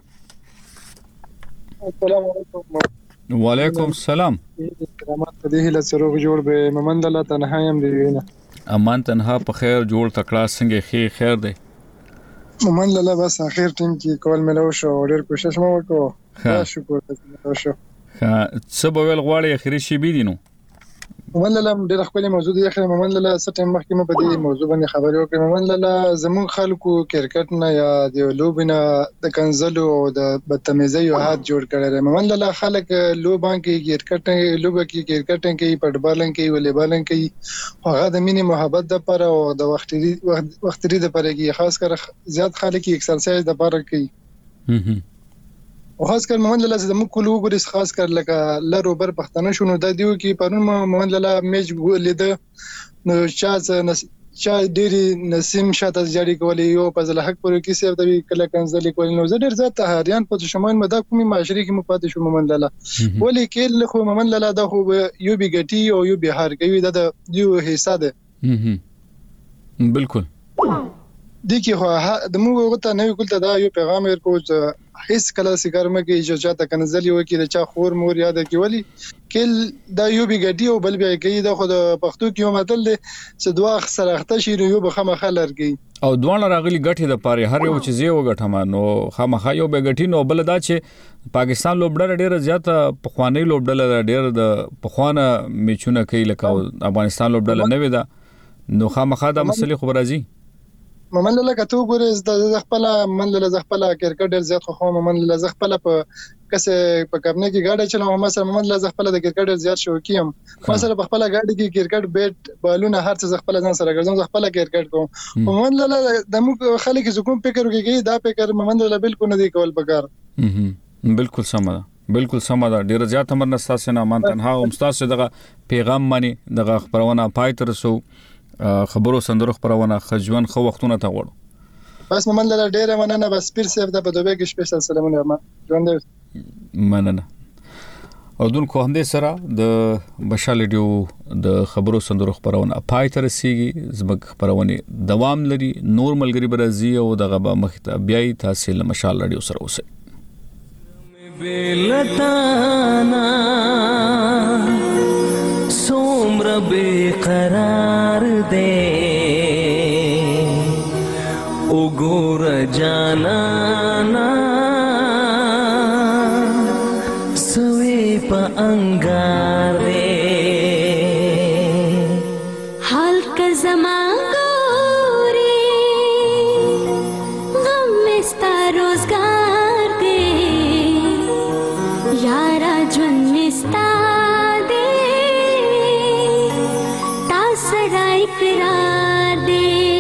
السلام علیکم وعلیکم السلام کرامات دې هله سروغ جوړ به ممند الله تنها يم دی وینه امان تنها په خیر جوړ تکړه څنګه خیر خیر دی ممند الله بس اخر ټیم کې کول ملو شو ډېر کوشش مو وکړو شکر تاسو شو ها څه به ول غواړي اخري شي بي دي نو ممند الله ډېر خپل موضوع دی خیر ممند الله ستیم مخکې مې په دې موضوع باندې خبرې وکړې ممند الله زمون خلکو کرکټ نه یا د لوبنه د کنزلو او د بدتمیزي یو حد جوړ کړل ممند الله خلک لوبان کې کرکټ لوب کې کرکټ کې فوټبال کې والیبال کې هغه د مینې محبت د پر او د وختي وختي د پرګي خاص کر زیات خلک ایکسرسایز د پر کوي او خاص کر ممند الله زموږ کلو ګریس خاص کر لکه لرو بر پښتنه شونو د دیو کې پرون ممند الله میچ لید نو چاز چا ډېری نسیم شاته جاری کولې یو په ځل حق پر کې سیو د کله کنځلې کولې نو زه ډېر زیات هریان په شمال مده کومي معاشري کې مپاتې شو ممند الله ولې کې خو ممند الله د خو یو بیګټي او یو بهار کوي د یو حصہ ده بالکل دي کې خو د موږ غوته نوې کولته دا یو پیغام ورکو چې هیڅ کله سیګار مګي چې چاته کنزلی وکي د چا خور مور یاد کی ولی کل دا یو بیګډي او بل بیا کوي د خو د پښتو کې یو متل دی چې دوا سرخته شي یو بخمه خلر کی او دوه راغلي غټي د پاره هر یو چې زیو غټه نو خامخا یو به غټي نو بل دا چې پاکستان لوبډل ډیره زیاته پخوانی لوبډل ډیره د پخوانه میچونه کوي لکه افغانستان لوبډل نه وي دا نو خامخا دا مسلې خبر راځي ممن له کته ګورې د خپل من له خپل کرکټ ډیر زیات خو ممن له خپل په کسه په کابینه کې گاډي چلو مثلا ممن له خپل د کرکټ ډیر زیات شو کیم مثلا په خپل گاډي کې کرکټ بیت بالونه هر څه خپل ځان سره ګرځم خپل کرکټ کوم ممن له د مو خلک چې کوم فکر کوي دا فکر ممن له بالکل نه دی کول پکار بالکل سم ده بالکل سم ده ډیر زیات امر نستاسه نه مان تنها او مستاسه دغه پیغام مانی دغه خبرونه پای تر سو خبرو سندرو خبرونه خجوان خو وختونه ته وړو بس ممن له ډیره مننه بس پیر سیف د په دوبه کې سپیشل سلامونه ما ژوند مننه او دون کو هم دې سره د بشال ډیو د خبرو سندرو خبرونه پای تر سیږي زبګ خبرونه دوام لري نور ملګری برازي او دغه به مخته بیاي تحصیل مشال ډیو سره اوسه بلتانا सोम्र बेकरार दे उगोर जाना ना सवे प अंगार दे हाल का ज़माना रे गम मिस्ता रोज़गार दे यारा जुन मिस्ता इकरार दे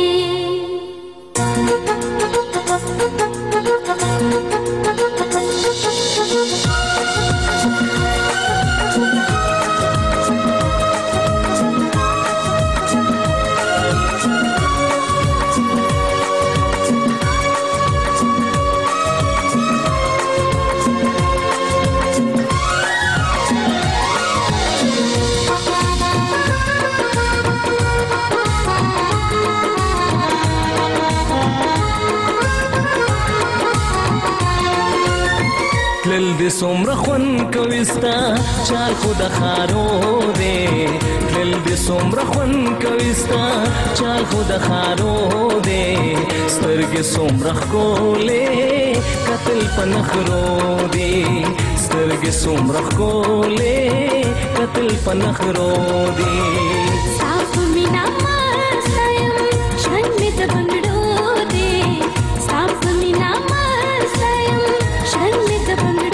د سومره خون کويستا چال خود خارو دے دل د سومره خون کويستا چال خود خارو دے سترګې سومره کولې قتل پنخرو دے سترګې سومره کولې قتل پنخرو دے صاف مینا ماستایم شن می د بنډو دے صاف مینا ماستایم شن می د بنډو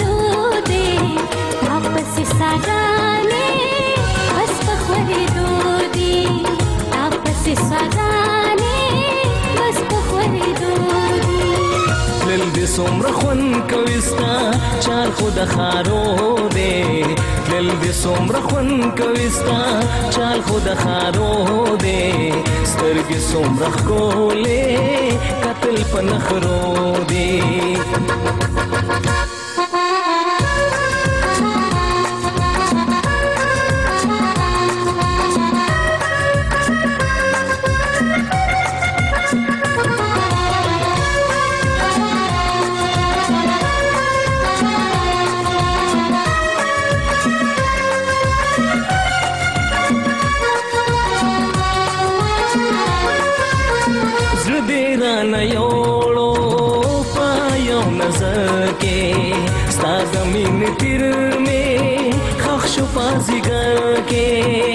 سادانه بس بخوري دودي تاسو سادانه بس بخوري دودي دل دې سومره خون کويستا چال خود خارو دے دل دې سومره خون کويستا چال خود خارو دے سترګې سومره کولې قتل پنخرو دے تیر में खख्श पाज़िगर के